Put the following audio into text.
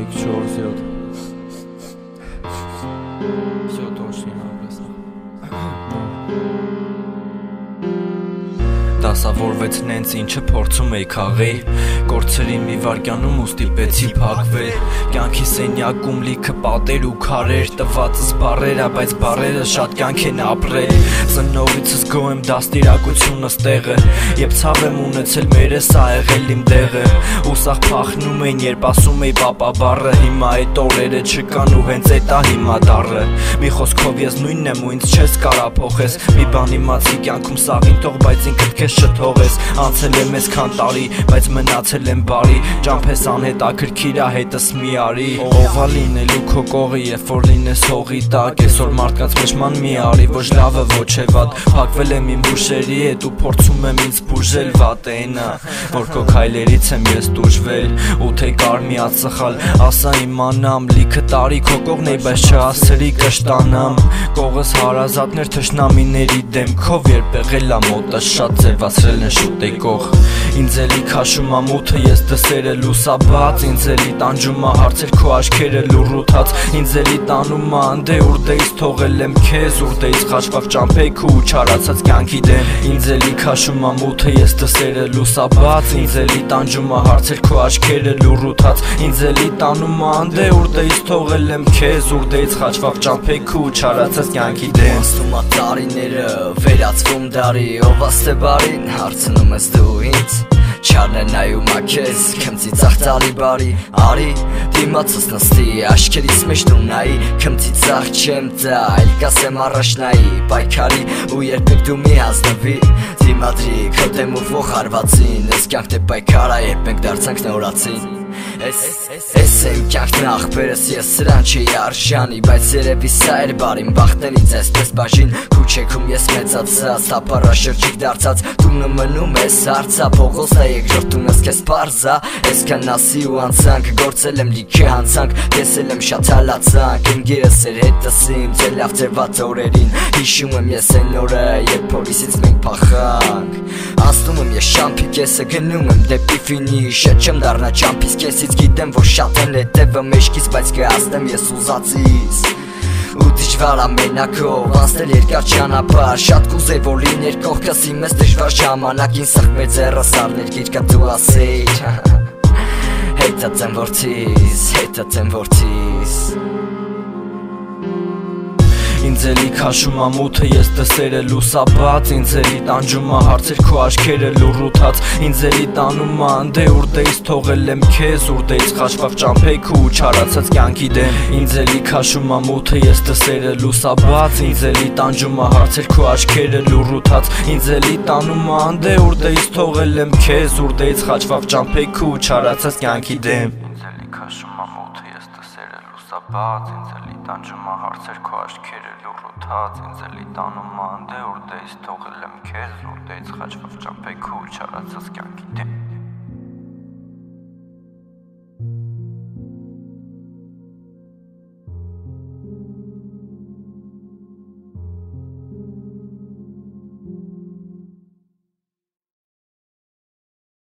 4-7. Все точно написано. Դասավորվեց նենց ինչը փորձում էի քաղի Կորցրի մի վարկյանում ու ստիպեցի փակվել Կյանքի սենյակում լիքը պատեր ու քարեր Տվածս բառերա, բայց բառերը շատ կյանք են ապրել Ծնողիցս գոհ եմ դաստիարակությունը ստեղը Երբ ցավ եմ ունեցել մերս ա եղել իմ դեղը Ու սաղ փախնում էին երբ ասում էի պապա բառը Հիմա այդ օրերը չկան ու հենց էդ ա հիմա դառը Մի խոսքով ես նույնն եմ ու ինձ չես կարա փոխես Մի բան իմացի կյանքում սաղին թող բայց ինքդ քեզ չթողես Անցել եմ ես քան տարի, բայց մնացել եմ բարի Ճամփես անհետաքրքիր ա հետս մի արի Ով ա լինելու քո կողի, երբ որ լինես հողի տակ Այսօր մարդկանց մեջ ման մի արի, ոչ լավը ոչ է վատ Փակվել եմ իմ հուշերի հետ ու փորձում եմ ինձ բուժել Վատ է նա, որ քո քայլերից եմ ես տուժվել Ու թե կար մի ածխալ, ասա իմանամ Լիքը տարի քո կողն էի, բայց չհասցրի կշտանամ Կողս հարազատներ թշնամիների դեմքով Երբ եղել ա մոտս շատ ձևացրել են շուտ եկող Ինձ էլի քաշում ա մութը, ես դսերը լուսաբաց Ինձ էլի տանջում ա հարցեր քո աչքերը լուռութած Ինձ էլի տանում ա անդե ուրդեից թողել եմ քեզ Ուրդեից խաչվավ ճամփեիք ու չարացած կյանքի դեմ Ինձ էլի քաշում ա մութը, ես դսերը լուսաբաց Ինձ էլի տանջում ա հարցեր քո աչքերը լուռութած Ինձ էլի տանում ա անդե ուրդեից թողել եմ քեզ Ուրդեից խաչվավ ճամփեիք ու չարացած կյանքի դեմ Անցնում ա տարիները, վերածվում դարի Ով աստե բարին, հարցնում ես դու ինձ Չարն է նայում ա քեզ, քմծի ծաղծալի բարի Արի, դիմացս նստի, աշկերից մեջ դու նայի Քմծի ծաղ չեմ տա, այլ կասեմ առաջնայի Պայքարի ու երբեք դու մի հանձնվի Դիմադրի, քո դեմ ու ող հարվածին Ես կյանք թե պայքար ա, երբ մենք դարձանք նորացին Ես եմ կյանքն աղբերս, ես սրան չէի արժանի Բայց երևի սա էր բարին, բախտն ինձ այսպես բաժին Քուչեքում ես մեծացած, թափառաշրջիկ դարձած Տունը մնում ես հարցա, փողոցն է երկրորդում ես քեզ պարզա Այսքան ասի ու անցանք, գործել եմ լիքը հանցանք Տեսել եմ շատ հալացանք, իմ գիրս էր հետս իմ Ձեր լավ ձեր վատ օրերին, հիշում եմ ես այն օրը Երբ փորիսից մենք փախանք Անցնում եմ ես շամփի կեսը, գնում եմ դեպի ֆինիշ Ետ չեմ դառնա ճամփիս կեսից գիտեմ, որ շատ են հետևը մեջքից Բայց կհասնեմ ես ուզածիս Ու դժվար ամենակով, անցնել երկար ճանապարհ Շատ կուզեի, որ լիներ կողքս իմ ես դժվար ժամանակին Սխմեց ձեռս առներ գիրկա դու ասեիր Հետած եմ որդիս, հետած եմ որդիս Ինձ էլի քաշում ա մութը, ես դսերը լուսաբաց Ինձ էլի տանջում ա հարցեր քո աչքերը լուռութած Ինձ էլի տանում ա անդե ուրդեից թողել եմ քեզ Ուրդեից խաչվավ ճամփեիք ու չարացած կյանքի դեմ Ինձ էլի քաշում ա մութը, ես դսերը լուսաբաց Ինձ էլի տանջում ա հարցեր քո աչքերը լուռութած Ինձ էլի տանում ա անդե ուրդեից թողել եմ քեզ Ուրդեից խաչվավ ճամփեիք ու չարացած կյանքի դեմ Ինձ էլի քաշում ա մութը, ես դսերը լուսաբաց Ինձ էլի տանջում ա հարցեր քո աչքերը լուռութած Ինձ էլի տանում ա անդե ուրդեից թողել եմ քեզ Ուրդեից խաչվավ ճամփեիք ու չարացած կյանքի դեմ